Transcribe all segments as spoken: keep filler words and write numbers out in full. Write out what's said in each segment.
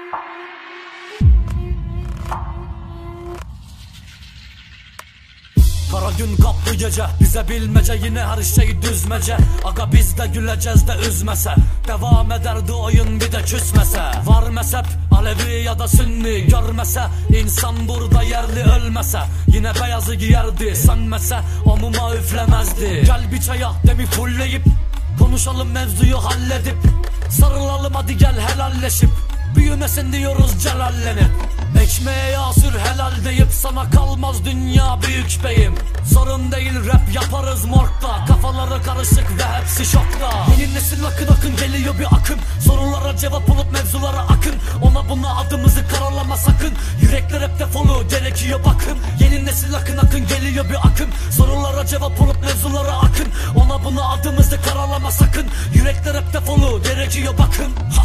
Kara gün kaplı gece, bize bilmece, yine her şey düzmece. Aga biz de güleceğiz de üzmese, devam ederdi oyun bir de küsmese. Var mezhep Alevi ya da Sünni, görmese insan burada yerli, ölmese yine beyazı giyerdi, sönmese o muma üflemezdi. Gel bir çaya demi fulleyip konuşalım, mevzuyu halledip sarılalım, hadi gel helalleşip büyümesin diyoruz celallenip. Ekmeğe yağ sür helal deyip sana kalmaz dünya büyük beyim. Sorun değil rap yaparız morgda, kafaları karışık ve hepsi şokta. Yeni nesil akın akın geliyor bir akım, sorulara cevap olup mevzulara akın. Ona buna adımızı karalama sakın, yürekler hep defolu gerekiyor bakın. Yeni nesil akın akın geliyor bir akım, sorulara cevap olup mevzulara akın. Ona buna adımızı karalama sakın, yürekler hep defolu gerekiyor bakın. Hah.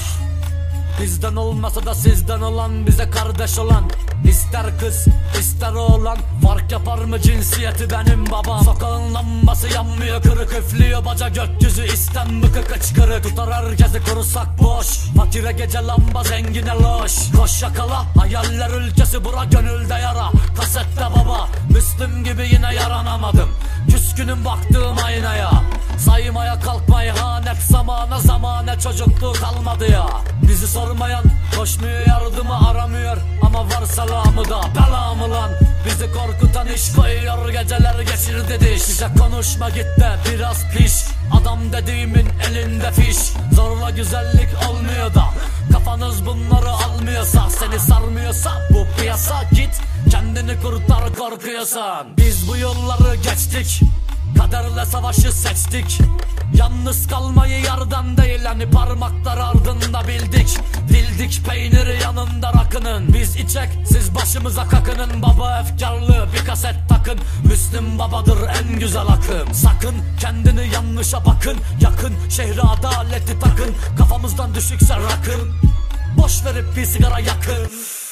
Bizden olmasa da sizden olan, bize kardeş olan, İster kız ister oğlan, fark yapar mı cinsiyeti benim babam. Sokağın lambası yanmıyor, kırık üflüyor baca gökyüzü, istem bıkık kıçkırık. Tutar herkesi korusak boş, fakire gece lamba zengine loş. Koş yakala hayaller ülkesi, bura gönülde yara, kasette baba. Müslüm gibi yine yaranamadım, küskünüm baktığım aynaya. Saymaya kalkma ihanet zamana, zamane çocukluğu kalmadı ya. Bizi sormayan koşmuyor, yardımı aramıyor, ama var selamı da belamı lan. Bizi korkutan iş koyuyor, geceler geçirdi diş. Bize konuşma git de biraz piş, adam dediğimin elinde fiş. Zorla güzellik olmuyor da kafanız bunları almıyorsa, seni sarmıyorsa bu piyasa, git kendini kurtar korkuyorsan. Biz bu yolları geçtik, kaderle savaşı seçtik. Yalnız kalmayı yardan değil, hani parmaklar ardında bildik. Dildik peyniri yanında rakının, biz içek siz başımıza kakının. Baba efkarlı bir kaset takın, Müslüm babadır en güzel akım. Sakın kendini yanlışa bakın, yakın şehre adaleti takın. Kafamızdan düşükse rakın, boş verip bir sigara yakın.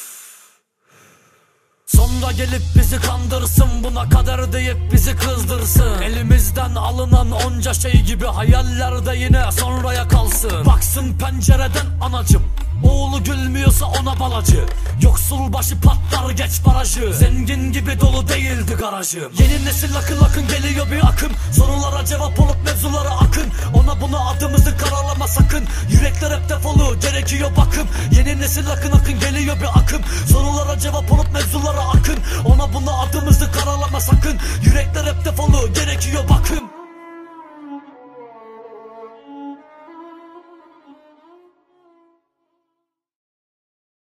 Sonra gelip bizi kandırsın, buna kader deyip bizi kızdırsın. Elimizden alınan onca şey gibi hayaller de yine sonraya kalsın. Baksın pencereden anacım, oğlu gülmüyorsa ona balacı. Yoksul başı patlar geç barajı, zengin gibi dolu değildi garajım. Yeni nesil akın akın geliyor bir akım, sorulara cevap olup mevzulara akın. Ona buna adımızı karalama sakın, yürekler hep defolu gerekiyor bakım. Yeni nesil akın akın geliyor bir akım, sorulara cevap olup mevzulara akın. Ona buna adımızı karalama sakın, yürekler hep defolu